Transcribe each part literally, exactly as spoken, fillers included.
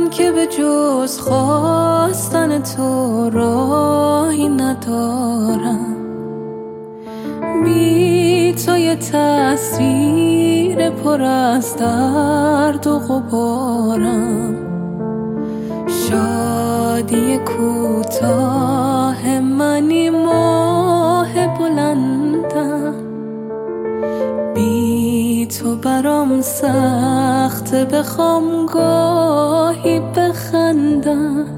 که به جز خواستن تو راهی ندارم. بی تو یه تصویر پر از درد و غبارم. شادی کوتاه منی ماه بلندم. بی تو برام سخته بخوام گاهی بخندم.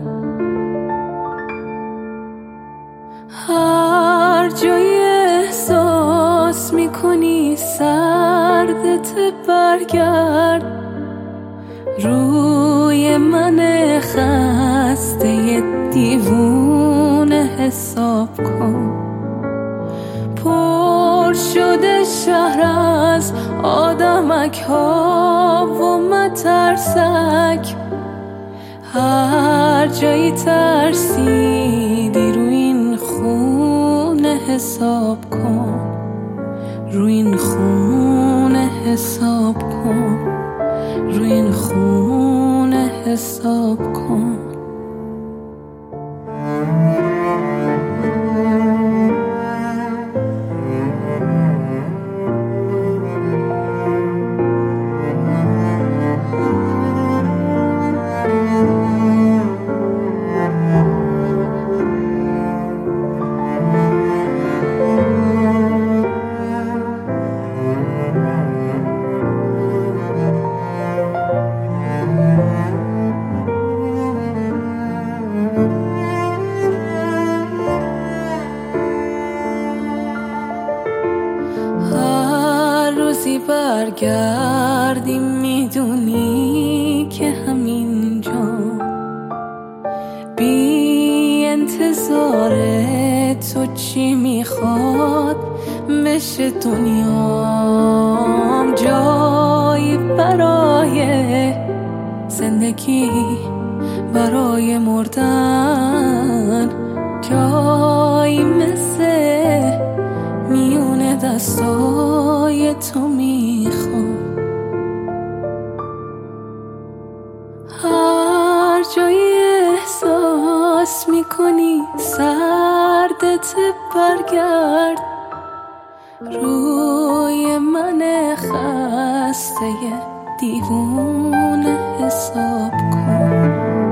هر جای احساس میکنی سردت برگرد. روی من خسته دیوونه حساب کن. پر شده شهر از آدمک ها و مترسک. هر جایی ترسیدی رو این خونه حساب کن. رو این خونه حساب کن. رو این خونه حساب کن. روزی برگردی میدونی که همینجا بی انتظار تو چی میخواد بشه دنیام. جایی برای زندگی، برای مردن، جایی مثل میونه دستای تو میخوام. هر جایی احساس میکنی سردت برگرد. روی من خسته دیوونه حساب کن.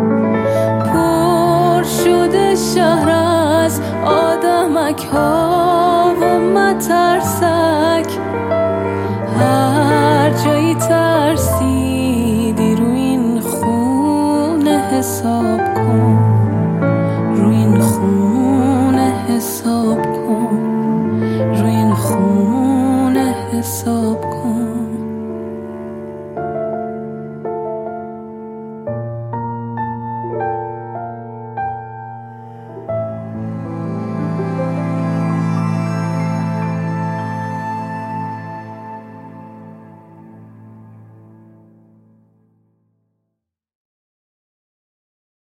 پر شده شهر از آدمک ها و مترسک. هر جایی ترسیدی رو این خونه حساب کن.